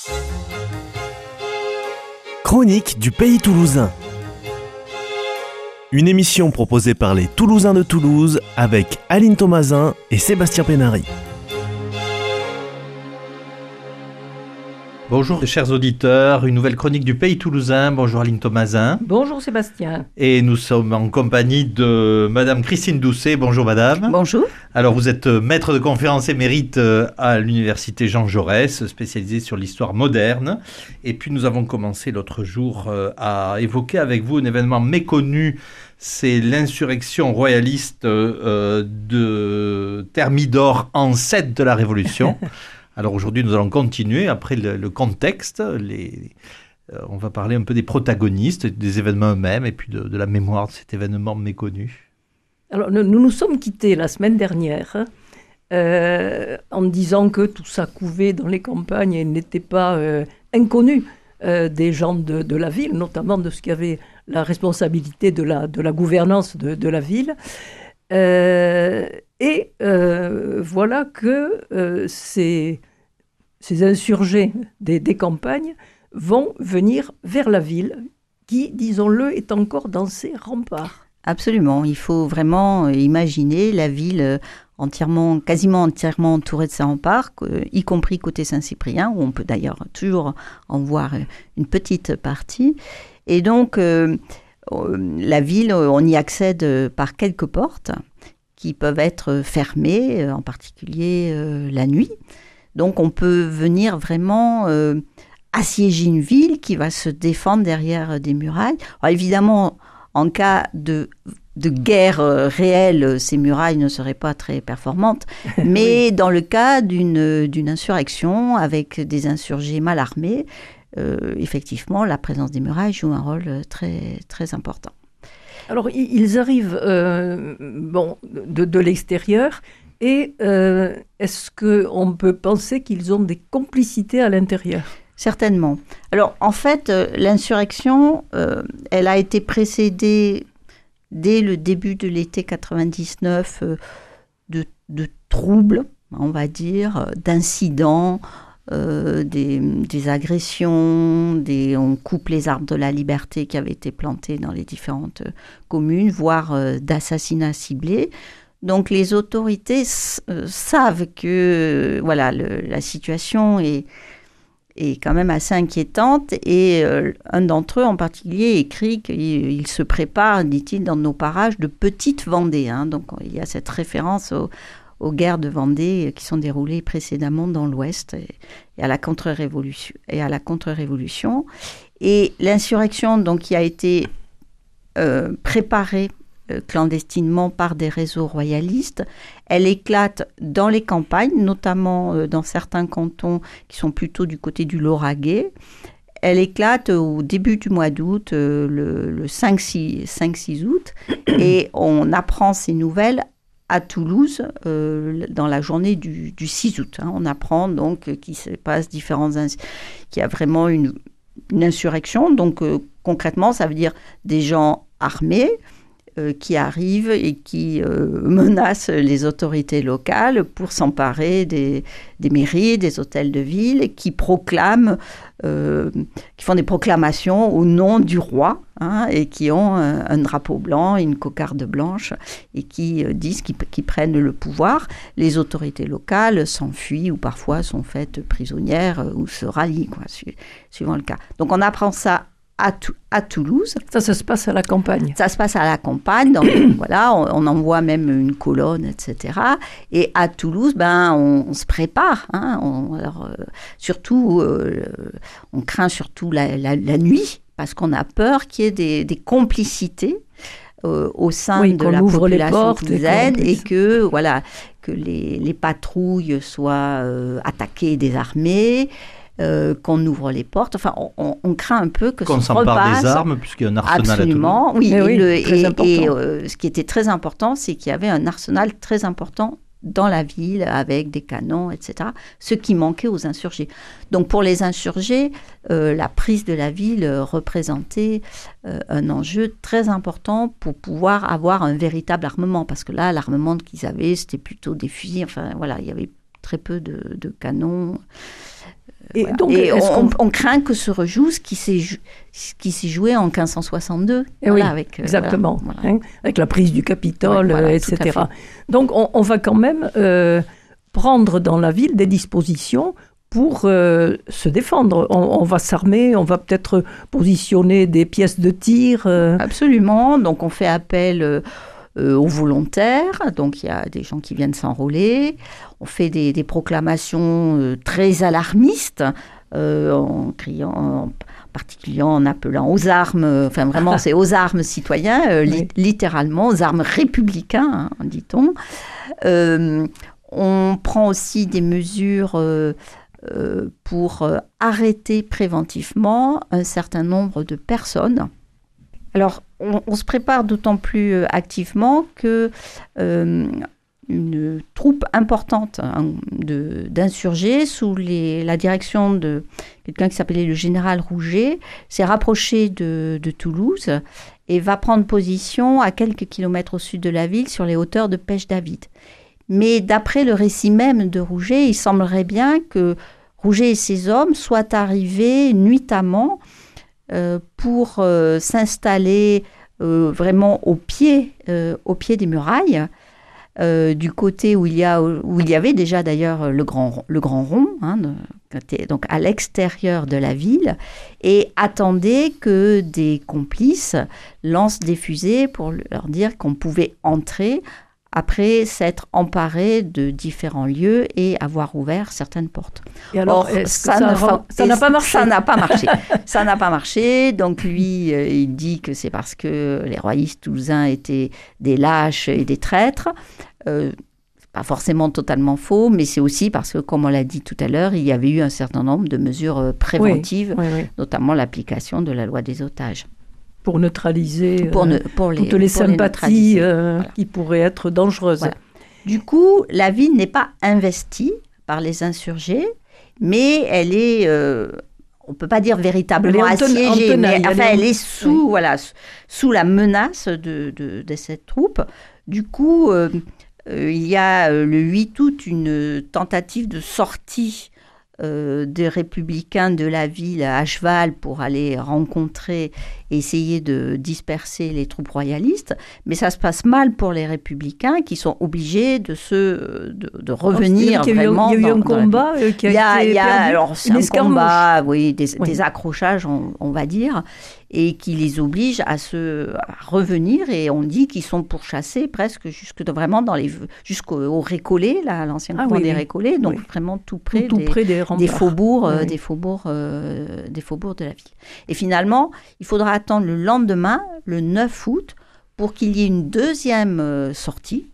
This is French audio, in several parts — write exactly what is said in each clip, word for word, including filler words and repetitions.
Chronique du Pays Toulousain. Une émission proposée par les Toulousains de Toulouse avec Aline Thomasin et Sébastien Pénary. Bonjour chers auditeurs, une nouvelle chronique du Pays Toulousain. Bonjour Aline Thomasin. Bonjour Sébastien. Et nous sommes en compagnie de Madame Christine Doucet. Bonjour Madame. Bonjour. Alors vous êtes maître de conférence émérite à l'université Jean Jaurès, spécialisée sur l'histoire moderne. Et puis nous avons commencé l'autre jour à évoquer avec vous un événement méconnu. C'est l'insurrection royaliste euh, de Thermidor, ancêtre de la Révolution. Alors aujourd'hui, nous allons continuer après le, le contexte. Les, euh, on va parler un peu des protagonistes, des événements eux-mêmes et puis de, de la mémoire de cet événement méconnu. Alors nous nous sommes quittés la semaine dernière euh, en disant que tout ça couvait dans les campagnes et n'était pas euh, inconnu euh, des gens de, de la ville, notamment de ceux qui avaient la responsabilité de la, de la gouvernance de, de la ville. Euh, et euh, voilà que euh, ces, ces insurgés des, des campagnes vont venir vers la ville qui, disons-le, est encore dans ses remparts. Absolument, il faut vraiment imaginer la ville entièrement, quasiment entièrement entourée de ses remparts, y compris côté Saint-Cyprien, où on peut d'ailleurs toujours en voir une petite partie. Et donc, euh, la ville, on y accède par quelques portes qui peuvent être fermées, en particulier euh, la nuit. Donc, on peut venir vraiment euh, assiéger une ville qui va se défendre derrière des murailles. Alors, évidemment, en cas de, de guerre euh, réelle, ces murailles ne seraient pas très performantes. Mais oui. Dans le cas d'une, d'une insurrection avec des insurgés mal armés, Euh, effectivement, la présence des murailles joue un rôle très, très important. Alors, ils arrivent euh, bon, de, de l'extérieur et euh, est-ce qu'on peut penser qu'ils ont des complicités à l'intérieur ? Certainement. Alors, en fait, euh, l'insurrection, euh, elle a été précédée dès le début de l'été quatre-vingt-dix-neuf euh, de, de troubles, on va dire, d'incidents, Euh, des, des agressions, des, on coupe les arbres de la liberté qui avaient été plantés dans les différentes euh, communes, voire euh, d'assassinats ciblés. Donc les autorités s- euh, savent que euh, voilà, le, la situation est, est quand même assez inquiétante et euh, un d'entre eux en particulier écrit qu'il il se prépare, dit-il, dans nos parages de petites Vendées. Hein. Donc il y a cette référence au aux guerres de Vendée qui sont déroulées précédemment dans l'Ouest et, et à la contre-révolution. Et à la contre-révolution. Et l'insurrection, donc, qui a été euh, préparée euh, clandestinement par des réseaux royalistes, elle éclate dans les campagnes, notamment euh, dans certains cantons qui sont plutôt du côté du Lauragais. Elle éclate au début du mois d'août, euh, le, le cinq six août, et on apprend ces nouvelles à Toulouse, euh, dans la journée du, du six août. Hein. On apprend donc euh, qu'il se passe différentes ins- qu'il y a vraiment une, une insurrection. Donc euh, concrètement, ça veut dire des gens armés euh, qui arrivent et qui euh, menacent les autorités locales pour s'emparer des, des mairies, des hôtels de ville, qui proclament, euh, qui font des proclamations au nom du roi, hein, et qui ont un, un drapeau blanc et une cocarde blanche et qui euh, disent qu'ils, qu'ils prennent le pouvoir. Les autorités locales s'enfuient ou parfois sont faites prisonnières euh, ou se rallient, quoi, su- suivant le cas. Donc on apprend ça à, Tou- à Toulouse. Ça, ça se passe à la campagne. Ça se passe à la campagne, donc, voilà, on, on envoie même une colonne, et cetera. Et à Toulouse, ben, on, on se prépare. Hein, on, alors, euh, surtout, euh, on craint surtout la, la, la nuit, parce qu'on a peur qu'il y ait des, des complicités euh, au sein oui, de la population toulousaine et, et que, voilà, que les, les patrouilles soient euh, attaquées, désarmées. Euh, qu'on ouvre les portes, enfin on, on, on craint un peu que qu'on se s'empare repasse. des armes puisqu'il y a un arsenal Absolument, à Toulouse. oui, oui, et, le, très et, important. et euh, ce qui était très important, c'est qu'il y avait un arsenal très important dans la ville avec des canons, et cetera, ce qui manquait aux insurgés. Donc pour les insurgés, euh, la prise de la ville représentait euh, un enjeu très important pour pouvoir avoir un véritable armement, parce que là, l'armement qu'ils avaient, c'était plutôt des fusils, enfin voilà, il y avait très peu de, de canons. Et, voilà. donc, et on, on... on craint que se rejoue ce qui s'est, ju- ce qui s'est joué en quinze cent soixante-deux. Eh voilà, oui, avec, euh, exactement, voilà, voilà. Hein, avec la prise du Capitole, Ouais, voilà, euh, et tout à cetera. fait. Donc on, on va quand même euh, prendre dans la ville des dispositions pour euh, se défendre. On, on va s'armer, on va peut-être positionner des pièces de tir. Euh... Absolument, donc on fait appel... Euh, Euh, aux volontaires, donc il y a des gens qui viennent s'enrôler. On fait des, des proclamations euh, très alarmistes, euh, en criant, en particulier en appelant aux armes, euh, enfin vraiment c'est aux armes citoyens, euh, li- Oui. littéralement, aux armes républicains, hein, dit-on. Euh, on prend aussi des mesures euh, euh, pour euh, arrêter préventivement un certain nombre de personnes. Alors, on, on se prépare d'autant plus euh, activement que euh, une troupe importante hein, de, d'insurgés sous les, la direction de quelqu'un qui s'appelait le général Rouget s'est rapproché de, de Toulouse et va prendre position à quelques kilomètres au sud de la ville sur les hauteurs de Pêche-David. Mais d'après le récit même de Rouget, il semblerait bien que Rouget et ses hommes soient arrivés nuitamment Euh, pour euh, s'installer euh, vraiment au pied, euh, au pied des murailles, euh, du côté où il y a, où il y avait déjà d'ailleurs le grand, le grand rond, hein, de, donc à l'extérieur de la ville, et attendaient que des complices lancent des fusées pour leur dire qu'on pouvait entrer après s'être emparé de différents lieux et avoir ouvert certaines portes. Et alors, Or, est-ce que ça, ça, ne ra- fa- ça n'a pas marché Ça n'a pas marché. Ça n'a pas marché. Donc lui, euh, il dit que c'est parce que les royalistes toulousains étaient des lâches et des traîtres. Euh, c'est pas forcément totalement faux, mais c'est aussi parce que, comme on l'a dit tout à l'heure, il y avait eu un certain nombre de mesures euh, préventives, Oui, oui, oui. notamment l'application de la loi des otages. Pour neutraliser Pour euh, ne- pour les- toutes les pour les sympathies neutraliser. euh, Voilà. qui pourraient être dangereuses. Voilà. Du coup, la ville n'est pas investie par les insurgés, mais elle est, euh, on ne peut pas dire véritablement Elle est en ten- en assiégée, tenaille, mais elle enfin, est en- elle est sous, oui. voilà, sous- sous la menace de, de, de cette troupe. Du coup, euh, euh, il y a euh, le huit août une tentative de sortie euh, des républicains de la ville à cheval pour aller rencontrer et essayer de disperser les troupes royalistes, mais ça se passe mal pour les républicains qui sont obligés de se de, de revenir Il y a eu, vraiment. il y a eu dans- un dans la combat euh, qui a il y a, été il y a- perdu, alors c'est une un escarmouche. combat, oui, des, Oui. des accrochages, on, on va dire, et qui les oblige à se à revenir. Et on dit qu'ils sont pourchassés presque jusque dans- vraiment dans les jusqu'au au Récollet, là, l'ancien Ah couvent oui, des oui. Récollets, donc Oui. vraiment tout près tout, tout des, près des remparts. des faubourgs, euh, Oui. des faubourgs, euh, des faubourgs de la ville. Et finalement, il faudra attendre le lendemain, le neuf août, pour qu'il y ait une deuxième euh, sortie.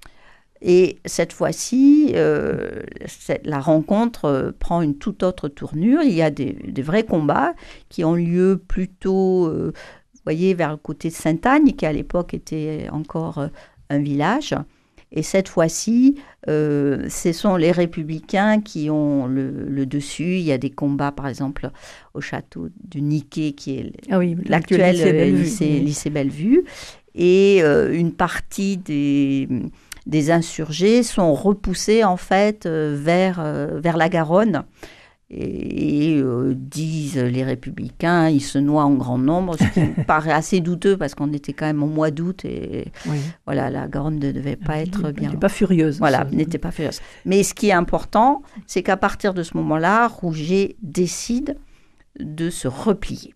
Et cette fois-ci, euh, cette- la rencontre euh, prend une toute autre tournure. Il y a des, des vrais combats qui ont lieu plutôt, euh, vous voyez, vers le côté de Sainte-Agne, qui à l'époque était encore euh, un village. Et cette fois-ci, euh, ce sont les républicains qui ont le, le dessus. Il y a des combats, par exemple, au château de Niquet, qui est Ah oui, l'actuel lycée euh, Bellevue, lycée, oui. lycée Bellevue. Et euh, une partie des, des insurgés sont repoussés, en fait, euh, vers, euh, vers la Garonne. Et, et, euh, disent les républicains, ils se noient en grand nombre, ce qui me paraît assez douteux parce qu'on était quand même au mois d'août et Oui. voilà, la Garonne ne devait pas être Elle bien. n'était pas furieuse. Voilà, ça. n'était pas furieuse. Mais ce qui est important, c'est qu'à partir de ce moment-là, Rouget décide de se replier.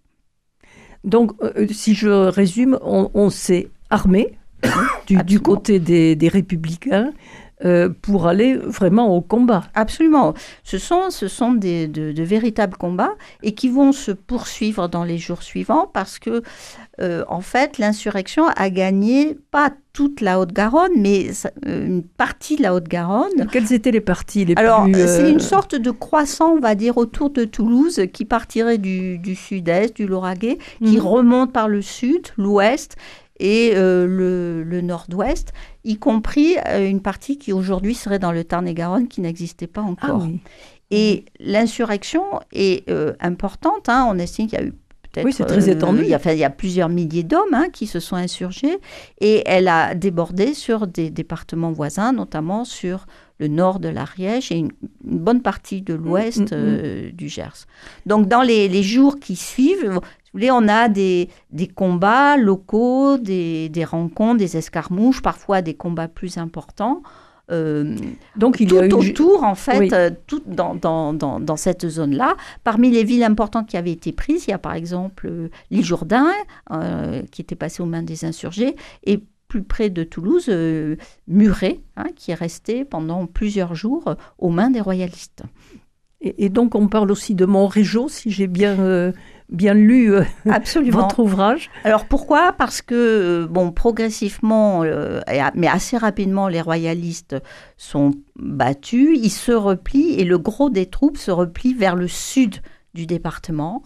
Donc, euh, si je résume, on, on s'est armé du, du Absolument. côté des, des républicains euh, pour aller vraiment au combat. Absolument. Ce sont, ce sont des, de, de véritables combats et qui vont se poursuivre dans les jours suivants parce que, euh, en fait, l'insurrection a gagné pas toute la Haute-Garonne, mais ça- euh, une partie de la Haute-Garonne. Quels étaient les partis les Alors, plus... euh, c'est une sorte de croissant, on va dire, autour de Toulouse, qui partirait du, du sud-est, du Lauragais, qui Mhm. remonte par le sud, l'ouest et euh, le, le nord-ouest, y compris euh, une partie qui aujourd'hui serait dans le Tarn-et-Garonne, qui n'existait pas Ah encore. oui. Et l'insurrection est euh, importante. Hein. On estime qu'il y a eu peut-être... Oui, c'est très étendu. Euh, il, y a, enfin, il y a plusieurs milliers d'hommes hein, qui se sont insurgés. Et elle a débordé sur des départements voisins, notamment sur le nord de l'Ariège et une, une bonne partie de l'ouest mmh, mmh. euh, du Gers. Donc, dans les, les jours qui suivent, vous voulez, on a des, des combats locaux, des, des rencontres, des escarmouches, parfois des combats plus importants. Euh, Donc, il tout y a eu... autour, en fait, oui. euh, tout dans, dans, dans, dans cette zone-là. Parmi les villes importantes qui avaient été prises, il y a par exemple euh, l'île Jourdain, euh, qui était passée aux mains des insurgés, et plus près de Toulouse, euh, Muret, hein, qui est resté pendant plusieurs jours euh, aux mains des royalistes. Et, et donc, on parle aussi de Montrégeau, si j'ai bien... Euh... bien lu euh, votre ouvrage. Alors pourquoi ? Parce que, bon, progressivement, euh, mais assez rapidement, les royalistes sont battus, ils se replient et le gros des troupes se replie vers le sud du département.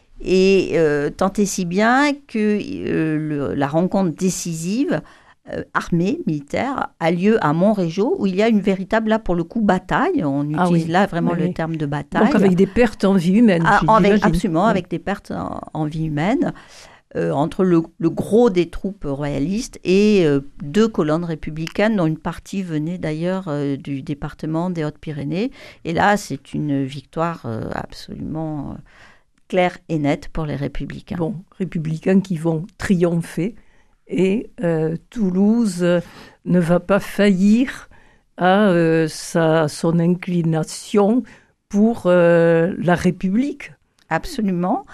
Et euh, tant et si bien que euh, le, la rencontre décisive Euh, armée, militaire, a lieu à Montrégeau, où il y a une véritable, là pour le coup, bataille. On utilise ah oui, là vraiment oui. le terme de bataille. Donc avec des pertes en vie humaine. Ah, avec, absolument, oui. avec des pertes en, en vie humaine, euh, entre le, le gros des troupes royalistes et euh, deux colonnes républicaines, dont une partie venait d'ailleurs euh, du département des Hautes-Pyrénées. Et là, c'est une victoire euh, absolument euh, claire et nette pour les républicains. Bon, républicains qui vont triompher. Et euh, Toulouse euh, ne va pas faillir à euh, sa, son inclination pour euh, la République. Absolument,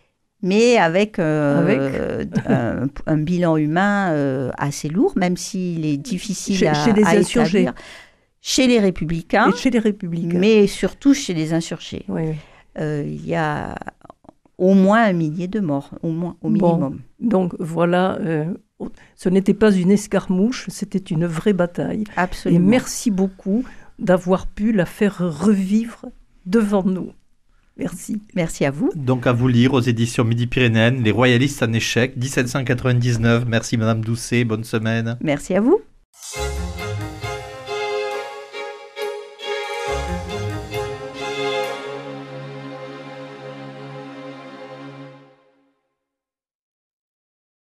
mais avec, euh, avec... un, un bilan humain euh, assez lourd, même s'il est difficile chez, à, chez les à insurgés. établir. Chez les Républicains, et chez les Républicains, mais surtout chez les insurgés. Oui, oui. Euh, il y a au moins un millier de morts, au moins, au minimum. Bon, donc voilà, euh, ce n'était pas une escarmouche, c'était une vraie bataille. Absolument. Et merci beaucoup d'avoir pu la faire revivre devant nous. Merci. Merci à vous. Donc à vous lire aux éditions Midi-Pyrénéennes, Les Royalistes en échec, dix-sept cent quatre-vingt-dix-neuf. Merci Madame Doucet, bonne semaine. Merci à vous.